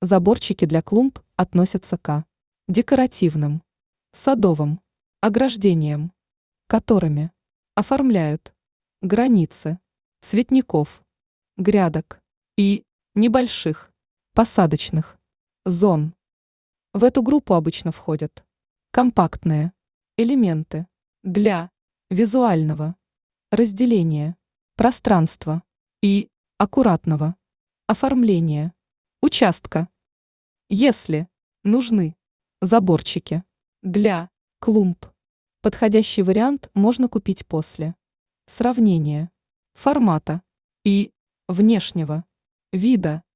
Заборчики для клумб относятся к декоративным, садовым, ограждениям, которыми оформляют границы цветников, грядок и небольших посадочных зон. В эту группу обычно входят компактные элементы для визуального разделения пространства и аккуратного оформления участка. Если нужны заборчики для клумб, подходящий вариант можно купить после сравнения формата и внешнего вида